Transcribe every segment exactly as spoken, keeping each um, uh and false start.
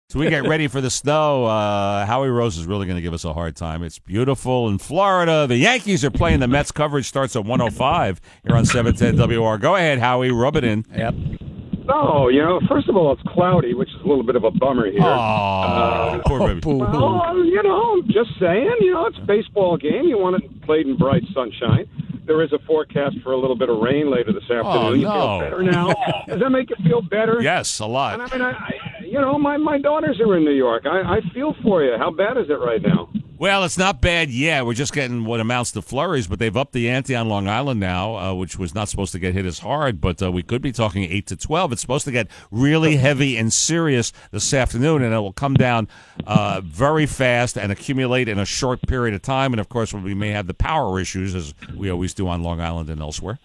So we get ready for the snow. Uh, Howie Rose is really going to give us a hard time. It's beautiful in Florida. The Yankees are playing the Mets. Coverage starts at one oh five here on seven ten W R. Go ahead, Howie. Rub it in. Yep. No, you know, first of all, it's cloudy, which is a little bit of a bummer here. Oh, uh, poor baby. Well, you know, I'm just saying, you know, it's a baseball game. You want it played in bright sunshine. There is a forecast for a little bit of rain later this afternoon. Oh, You no. feel better now? Does that make you feel better? Yes, a lot. And I mean, I, I, you know, my, my daughters are in New York. I, I feel for you. How bad is it right now? Well, it's not bad yet. We're just getting what amounts to flurries, but they've upped the ante on Long Island now, uh, which was not supposed to get hit as hard, but uh, we could be talking eight to twelve. It's supposed to get really heavy and serious this afternoon, and it will come down uh, very fast and accumulate in a short period of time. And, of course, we may have the power issues, as we always do on Long Island and elsewhere.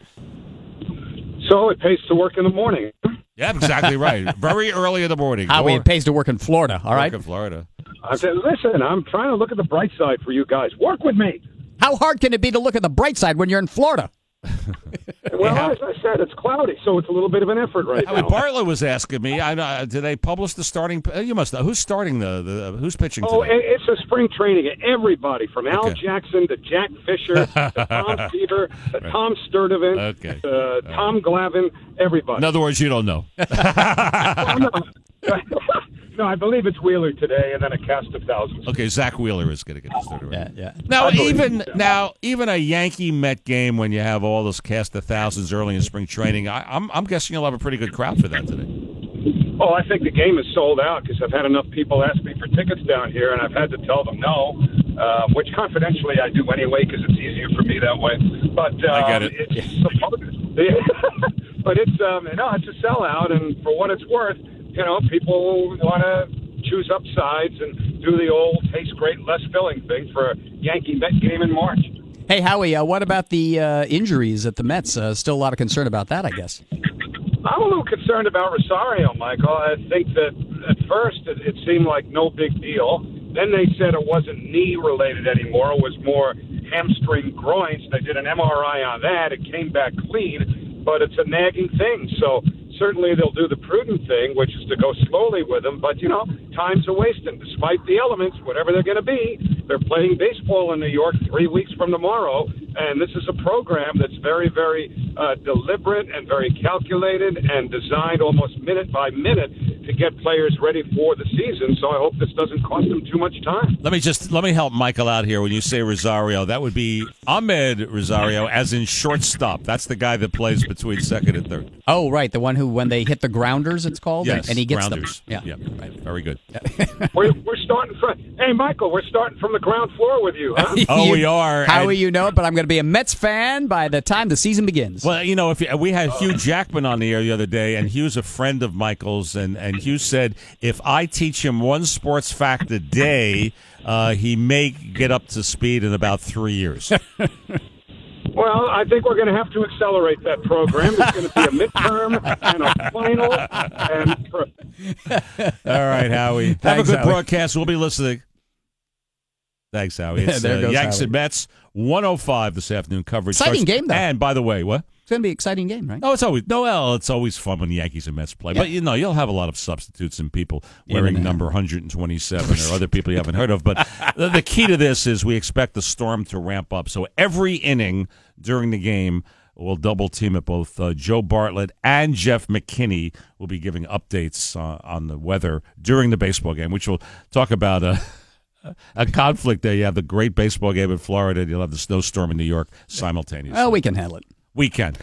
So it pays to work in the morning. Yeah, exactly right. Very early in the morning. Howie, Or- it pays to work in Florida, all right? Work in Florida. I said, listen, I'm trying to look at the bright side for you guys. Work with me. How hard can it be to look at the bright side when you're in Florida? Well, Yeah. as I said, it's cloudy, so it's a little bit of an effort right Howie now. Bartlett was asking me, I, uh, did they publish the starting? uh, You must know. Who's starting the, the who's pitching Oh, today? it- it's a spring training. Everybody from Al Okay. Jackson to Jack Fisher to Tom Seaver to Tom Sturdivant Okay. to Tom Glavine, everybody. In other words, you don't know. Oh, no. No, I believe it's Wheeler today, and then a cast of thousands. Okay, Zach Wheeler is going to get started. Yeah, yeah. Now, I believe even so. now, even a Yankee Met game when you have all this cast of thousands early in spring training, I, I'm I'm guessing you'll have a pretty good crowd for that today. Oh, I think the game is sold out because I've had enough people ask me for tickets down here, and I've had to tell them no, uh, which confidentially I do anyway because it's easier for me that way. But um, I get it. It's supposed but it's um, no, it's a sellout, and for what it's worth, you know, people want to choose up sides and do the old tastes great, less filling thing for a Yankee Met game in March. Hey, Howie, uh, what about the uh, injuries at the Mets? Uh, still a lot of concern about that, I guess. I'm a little concerned about Rosario, Michael. I think that at first it, it seemed like no big deal. Then they said it wasn't knee-related anymore. It was more hamstring groins. They did an M R I on that. It came back clean, but it's a nagging thing. So certainly they'll do the prudent thing, which is to go slowly with them. But, you know, time's a wasting. Despite the elements, whatever they're going to be, they're playing baseball in New York three weeks from tomorrow. And this is a program that's very, very uh, deliberate and very calculated and designed almost minute by minute to get players ready for the season. So I hope this doesn't cost them too much time. Let me just let me help Michael out here. When you say Rosario, that would be Ahmed Rosario, as in shortstop. That's the guy that plays between second and third. Oh, right, the one who, when they hit the grounders, it's called? Yes, and he gets grounders. them. Yeah, right. Very good. We're, we're starting from, hey, Michael, we're starting from the ground floor with you, huh? Oh, You- we are. How and- will you know it? But I'm going to be a Mets fan by the time the season begins. Well, you know, if you, we had Hugh Jackman on the air the other day, and Hugh's a friend of Michael's, and, and Hugh said if I teach him one sports fact a day, uh, he may get up to speed in about three years. Well, I think we're going to have to accelerate that program. There's going to be a midterm and a final. And All right, Howie. Have Thanks, a good Howie. broadcast. We'll be listening. Thanks, Howie. It's There uh, goes Yanks Howie. and Mets, one oh five this afternoon coverage. Exciting starts- game, though. And by the way, what? It's going to be an exciting game, right? Oh, it's always no. Well, it's always fun when the Yankees and Mets play. Yeah. But you know, you'll have a lot of substitutes and people In wearing and out. number one hundred twenty-seven or other people you haven't heard of. But the, the key to this is we expect the storm to ramp up. So every inning during the game, we'll double team it. Both uh, Joe Bartlett and Jeff McKinney will be giving updates uh, on the weather during the baseball game, which we'll talk about. Uh, a conflict there. You have the great baseball game in Florida, and you'll have the snowstorm in New York simultaneously. Well, we can handle it. We can.